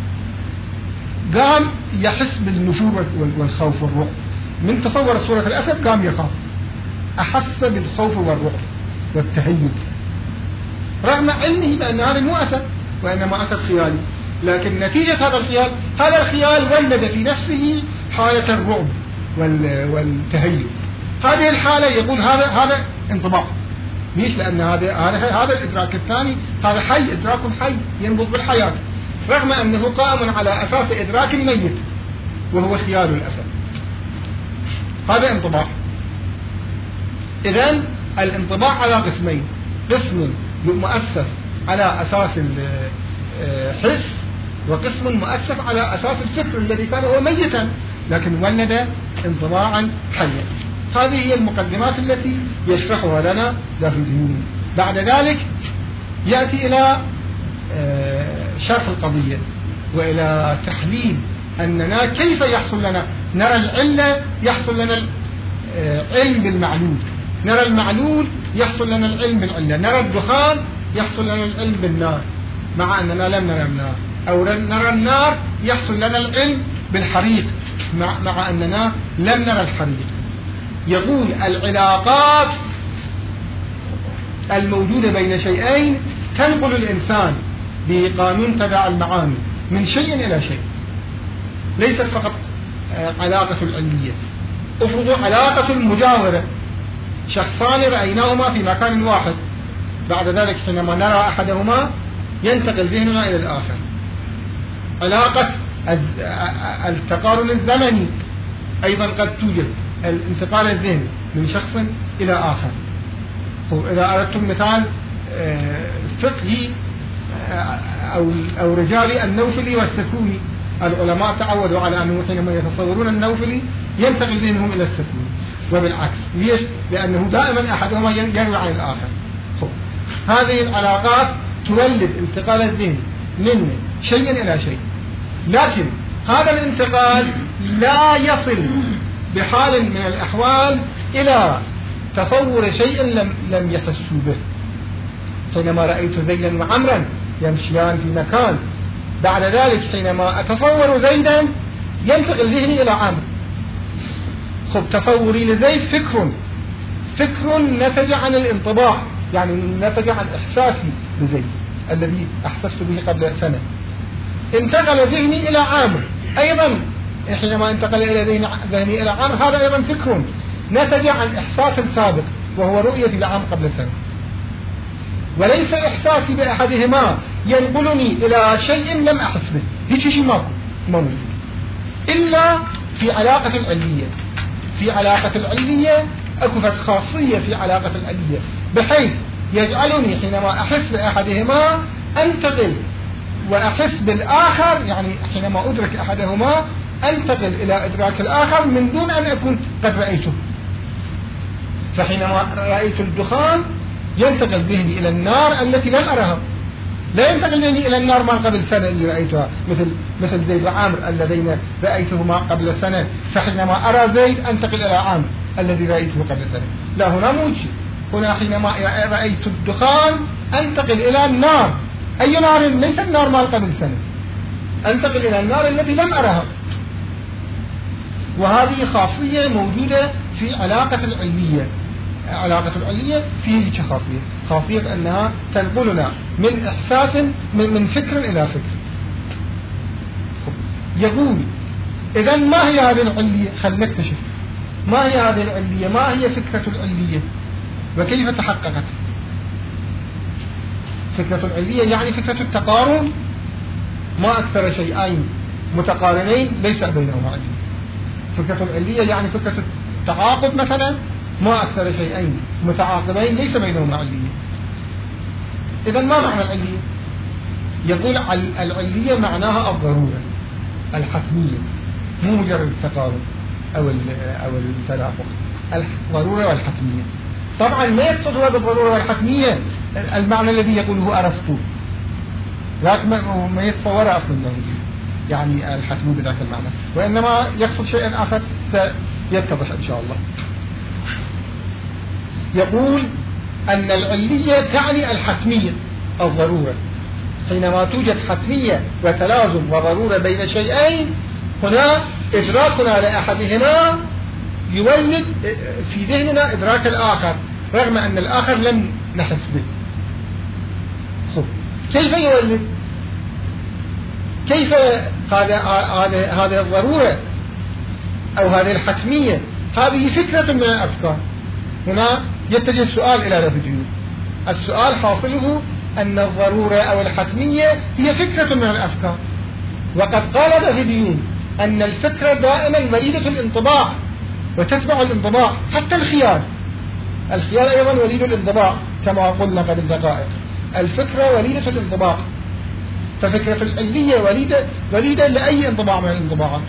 قام يحس بالنفور والخوف والرعب، من تصور صورة الأسد قام يخاف، أحس بالخوف والرعب والتهيب، رغم علمه بأن هذا مو أسد وإنما أسد خيالي، لكن نتيجة هذا الخيال، هذا الخيال ولد في نفسه حالة الرعب والتهيب. هذه الحالة يقول هذا هذا انطباع، ليش؟ لأن هذا هذا هذا الإدراك الثاني، هذا حي، إدراك حي ينبض بالحياة، رغم أنه قائم على أساس إدراك ميت وهو خيال الأسد. هذا انطباع. إذن الانطباع على قسمين، قسم مؤسس على أساس الحس، وقسم مؤسس على أساس الفكر الذي كان هو ميتا لكن ولد انطباعا حيا. هذه هي المقدمات التي يشرحها لنا دافيديون. بعد ذلك يأتي إلى شرح القضية وإلى تحليل أننا كيف يحصل لنا، نرى العلة، يحصل لنا علم بالمعلول، نرى المعلول يحصل لنا العلم بالعلة، نرى الدخان يحصل لنا العلم بالنار مع أننا لم نرى النار، أو نرى النار يحصل لنا العلم بالحريق مع, مع أننا لم نرى الحريق. يقول العلاقات الموجودة بين شيئين تنقل الإنسان بقانون تبع المعاني من شيء إلى شيء، ليست فقط علاقة العلية. افرضوا علاقة المجاورة، شخصان رأيناهما في مكان واحد، بعد ذلك حينما نرى أحدهما ينتقل ذهننا إلى الآخر. علاقة التقارن الزمني أيضا قد توجد، الانتقال الذهني من شخص إلى آخر. إذا أردتم مثال فقهي أو أو رجالي، النوفلي والسكوني، العلماء تعودوا على أنه حينما يتصورون النوفلي ينتقل ذهنهم إلى السكوني وبالعكس. ليش؟ لأنه دائما أحدهما يروي عن الآخر. هذه العلاقات تولد انتقال الذهن من شيء إلى شيء، لكن هذا الانتقال لا يصل بحال من الأحوال إلى تصور شيء لم لم يحسوا به. حينما رأيت زيدا وعمرا يمشيان في مكان، بعد ذلك حينما أتصور زيدا ينتقل ذهني إلى عمرو. خب تصوري لزيد فكر فكر نتج عن الانطباع، يعني نتج عن إحساسي بزيد الذي أحسست به قبل سنة. انتقل ذهني إلى عامر أيضا، حينما انتقل إلى ذهني إلى عامر هذا أيضا فكر نتج عن إحساس سابق وهو رؤية لعام قبل سنة، وليس إحساسي بأحدهما ينقلني إلى شيء لم أحس به. هيك شيء ماكو موجود إلا في علاقة العلية. في علاقة العلية أكو خاصية في علاقة العلية بحيث يجعلني حينما أحس بأحدهما أنتقل وأحس بالآخر، يعني حينما أدرك أحدهما أنتقل إلى إدراك الآخر من دون أن أكون قد رأيته. فحينما رأيت الدخان ينتقل ذهني إلى النار التي لم أرها، لا ينتقل ذهني إلى النار ما قبل سنة اللي رأيتها، مثل مثل زيد وعامر اللذين رأيتهما قبل سنة، فحينما أرى زيد أنتقل إلى عامر الذي رأيته قبل سنة. لا، هنا مو شيء. هنا حينما رأيت الدخان أنتقل إلى النار. أي نار؟ ليس النار ما قبل سنة، أنتقل إلى النار التي لم أرها. وهذه خاصية موجودة في علاقة العلية. علاقة العلية فيه خاصية خاصية أنها تنقلنا من إحساس من, من فكر إلى فكر. يقول إذا ما هي هذه العلية؟ خلنا نكتشف ما هي هذه العلية، ما هي فكرة العلية وكيف تحققت. فكرة العلية يعني فكرة التقارن، ما أكثر شيئين متقارنين ليس بينهما علية. فكرة العلية يعني فكرة التعاقب مثلا، ما أكثر شيئين متعاقبين ليس بينهما علية. إذا ما معنى العلية؟ يقول العلية معناها الضرورة الحتمية، مو مجرد التقارب أو أو التدافق، الضرورة والحتمية. طبعا ما يقصد هذا الضرورة والحتمية المعنى الذي يقوله أرسطو، لكن ما يتصور أصلا يعني الحتمية بذاك المعنى، وإنما يقصد شيئا آخر سيتضح إن شاء الله. يقول أن العلية تعني الحتمية الضرورة. حينما توجد حتمية وتلازم وضرورة بين شيئين، هنا إدراكنا لأحدهما يولد في ذهننا إدراك الآخر رغم أن الآخر لم نحس به. كيف يولد؟ كيف هذه الضرورة أو هذه الحتمية؟ هذه فكرة من الأفكار. هنا يتجه السؤال إلى رفضيون. السؤال حاصله أن الضرورة أو الحتمية هي فكرة من الأفكار، وقد قال رفضيون أن الفكرة دائما وليدة الانطباع وتتبع الانطباع، حتى الخيال الخيال أيضا وليد الانطباع كما قلنا قبل دقائق. الفكرة وليدة الانطباع، ففكرة العلية وليدة وليدة لأي انطباع من الانطباعات.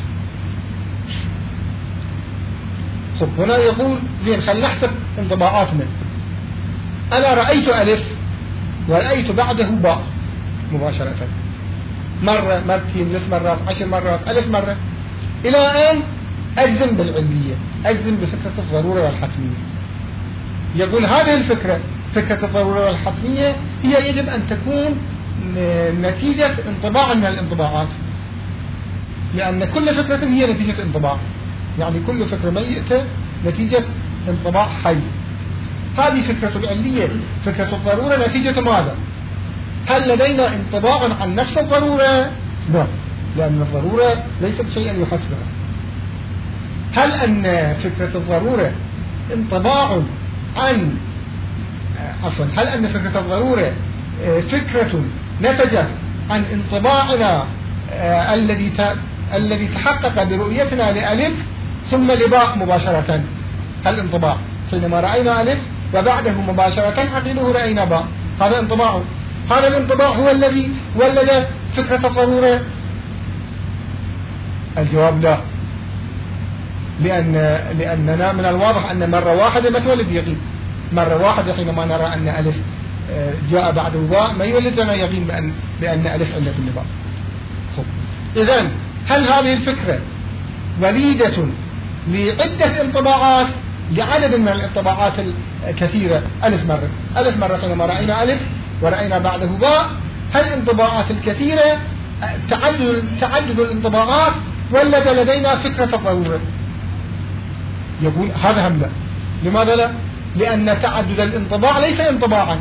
طب هنا يقول زين خلينا نحسب انطباعاتنا. أنا رأيت ألف ورأيت بعده باء مباشرة، مرة مرتين ثلاث مرات عشر مرات ألف مرة، إلى أن أجزم بالعلية، أجزم بفكرة الضرورة والحتمية. يقول هذه الفكرة فكرة الضرورة والحتمية هي يجب أن تكون نتيجة انطباع من الانطباعات، لأن كل فكرة هي نتيجة انطباع، يعني كل فكرة ميتة نتيجة انطباع حي. هذه فكرة العلية. فكرة الضرورة نتيجة ماذا؟ هل لدينا انطباع عن نفس الضرورة؟ لا، لأن الضرورة ليست شيئا يحسبها. هل أن فكرة الضرورة انطباع عن عفوا هل أن فكرة الضرورة فكرة نتجت عن انطباعنا الذي الذي تحقق برؤيتنا لألف ثم لباء مباشرة؟ هل انطباع حينما رأينا ألف وبعده مباشرة عقله رأينا باء، هذا انطباع. هذا الانطباع هو الذي ولد فكرة الضرورة؟ الجواب لا، لأن لأننا من الواضح أن مرة واحدة ما تولد يقين. مرة واحدة حينما نرى أن ألف جاء بعده باء ما يولد لنا يقين بأن بأن ألف علة لباء. إذن هل هذه الفكرة وليدة لعدة انطباعات، لعدد من الانطباعات الكثيرة؟ ألف مرة ألف مرة حينما رأينا ألف ورأينا بعده باء، هل الانطباعات الكثيرة تعدد تعدد الانطباعات ولد لدينا فكرة الضرورة؟ يقول هذا هم لا. لماذا لا؟ لأن تعدد الانطباع ليس انطباعا.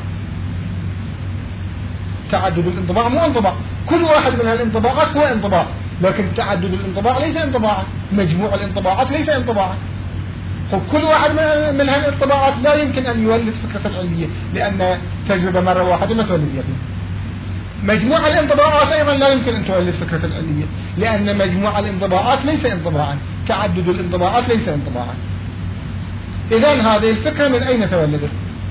تعدد الانطباع مو انطباع، كل واحد من هالانطباعات هو انطباع، لكن تعدد الانطباع ليس انطباعا، مجموع الانطباعات ليس انطباعا. كل واحد من هالانطباعات لا يمكن أن يولد فكرة العلية، لأن تجربة مرة واحدة ما تولد يقين. مجموع الانطباعات أيضا لا يمكن أن تولد فكرة العلية، لأن مجموع الانطباعات ليس انطباعا، تعدد الانطباعات ليس انطباعا. إذن هذه الفكرة من أين تولدت؟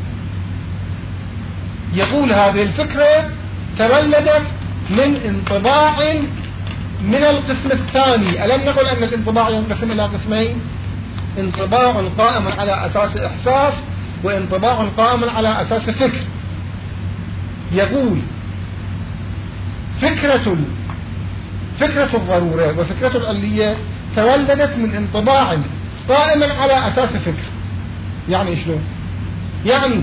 يقول هذه الفكرة تولدت من انطباع من القسم الثاني. ألم نقل أن الانطباع ينقسم إلى قسمين؟ انطباع قائم على أساس إحساس، وانطباع قائم على أساس فكر. يقول فكرة فكرة الضرورة وفكرة العلية تولدت من انطباع قائم على أساس فكر. يعني شلون؟ يعني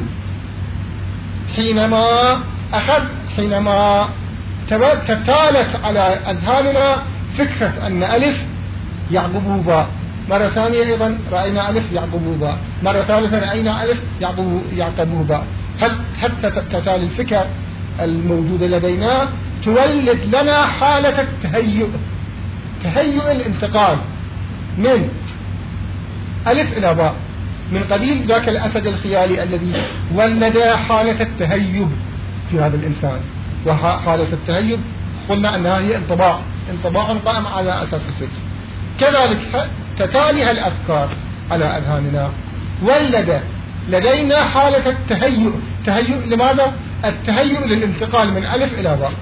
حينما أخذ حينما تتالت على أذهاننا فكرة أن ألف يعقبه باء، مرة ثانية أيضا رأينا ألف يعقبه باء، مرة ثالثة رأينا ألف يعقبه باء، حتى تتالي الفكر الموجودة لدينا تولد لنا حالة التهيؤ، تهيؤ الانتقال من ألف إلى باء، من قبيل ذاك الأسد الخيالي الذي ولد حالة التهيب في هذا الإنسان. وحالة التهيب قلنا أنها هي انطباع انطباع قائم على أساس الفكر. كذلك تتالي الأفكار على أذهاننا ولد لدينا حالة التهيؤ. تهيؤ لماذا؟ التهيؤ للانتقال من ألف إلى باء.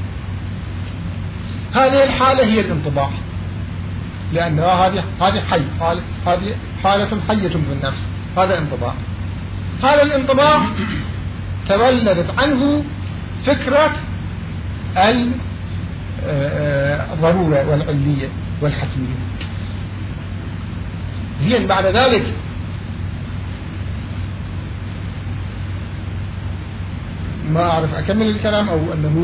هذه الحالة هي الانطباع، لأنها هذه هذه حي حالة هذه حالة حية في النفس، هذا انطباع. هذا الانطباع تولدت عنه فكرة الضرورة والعلية والحتمية. زين بعد ذلك ما أعرف أكمل الكلام أو أنه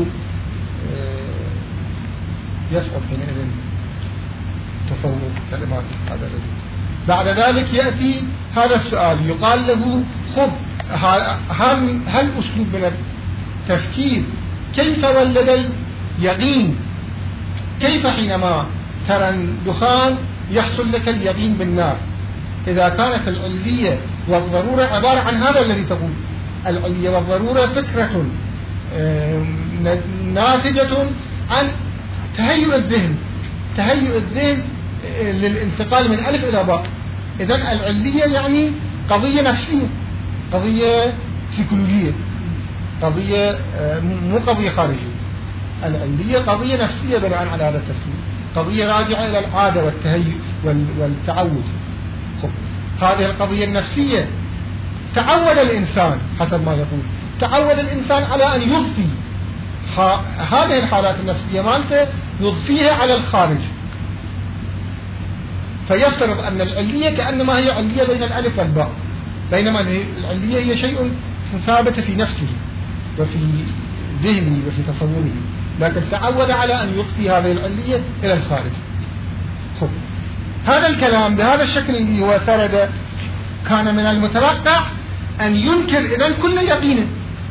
يسقط حينئذ تصور كلمات هذا الرجل. بعد ذلك يأتي هذا السؤال، يقال له خب هل, هل أسلوب من التفكير كيف ولد اليقين؟ كيف حينما ترى الدخان يحصل لك اليقين بالنار؟ إذا كانت العلية والضرورة عبارة عن هذا الذي تقول، العلية والضرورة فكرة ناتجة عن تهيئ الذهن، تهيئ الذهن للانتقال من ألف إلى باء. إذن العلية يعني قضية نفسية، قضية سيكولوجية، قضية مو قضية خارجية. العلية قضية نفسية بناء على هذا التفسير، قضية راجعة إلى العادة والتهيئ والتعود. هذه القضية النفسية تعود الإنسان حسب ما يقول، تعود الإنسان على أن يضفي هذه الحالات النفسية مالته، يضفيها على الخارج. فيفترض أن العلية كأنما هي علية بين الألف والباء، بينما العلية هي شيء ثابت في نفسه وفي ذهنه وفي تصوره، لكن تعود على أن يضفي هذه العلية إلى الخارج. خب. هذا الكلام بهذا الشكل اللي هو سرد كان من المتوقع أن ينكر إذن كل يقين،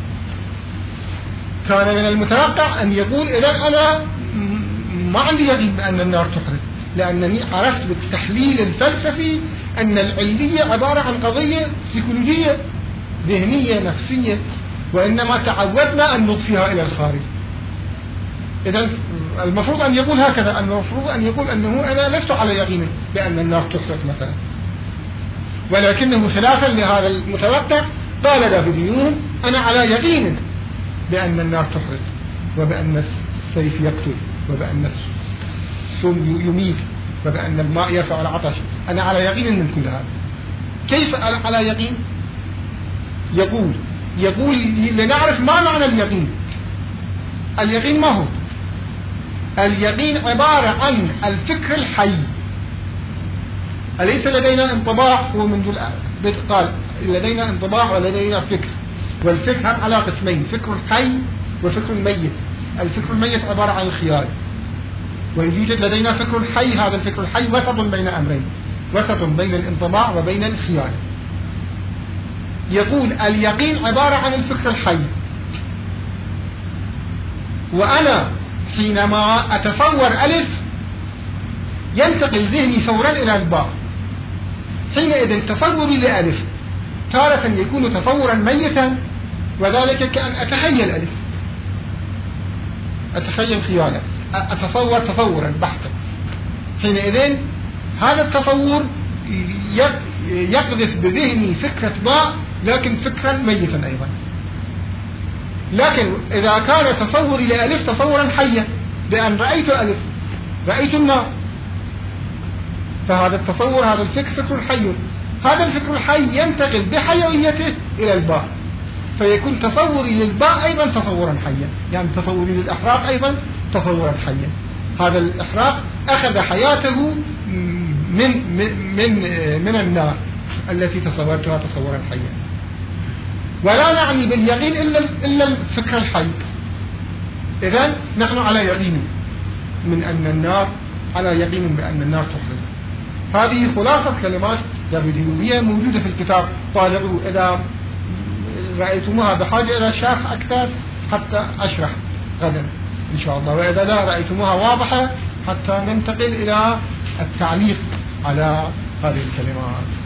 كان من المتوقع أن يقول إذن أنا ما عندي يقين بأن النار تحرق، لأنني عرفت بالتحليل الفلسفي أن العلية عبارة عن قضية سيكولوجية ذهنية نفسية، وإنما تعودنا أن نضفيها إلى الخارج. إذن المفروض أن يقول هكذا، المفروض أن يقول أنه أنا لست على يقين بأن النار تحرق مثلا، ولكنه خلافا لهذا المتوقع قال دافيد أنا على يقين بأن النار تحرق، وبأن السيف يقتل، وبأن السم يميت، وبأن الماء يرفع العطش. أنا على يقين من كل هذا. كيف على يقين؟ يقول يقول لنعرف ما معنى اليقين. اليقين ما هو؟ اليقين عبارة عن الفكر الحي. أليس لدينا انطباع؟ هو منذ قال لدينا انطباع ولدينا فكر، والفكر على قسمين، فكر حي وفكر ميت. الفكر الميت عبارة عن الخيال، ويوجد لدينا فكر حي. هذا الفكر الحي وسط بين أمرين، وسط بين الانطباع وبين الخيال. يقول اليقين عبارة عن الفكر الحي، وأنا حينما أتصور ألف ينتقل ذهني فورا إلى الباء. حينئذ تصوري لألف تارة يكون تصورا ميتا، وذلك كأن أتخيل ألف، أتخيل خيالا، أتصور تصورا بحتا. حينئذ هذا التصور يقذف بذهني فكرة باء، لكن فكرا ميتا أيضا. لكن إذا كان تصوري لألف تصورا حيا، بأن رأيت ألف، رأيت النار، فهذا التصور هذا الفكر فكر حي. هذا الفكر الحي ينتقل بحيويته إلى الباء، فيكون تصوري للباء أيضا تصورا حيا، يعني تصوري للإحراق أيضا تصورا حيا. هذا الإحراق أخذ حياته من من من النار التي تصورتها تصورا حيا. ولا نعني باليقين إلا إلا الفكر الحي. إذن نحن على يقين من أن النار، على يقين بأن النار تحرق. هذه خلاصة كلمات دافيد موجودة في الكتاب، طالعوا إذا رأيتموها بحاجة إلى شرح أكثر حتى أشرح غدا إن شاء الله، وإذا لا رأيتموها واضحة حتى ننتقل إلى التعليق على هذه الكلمات.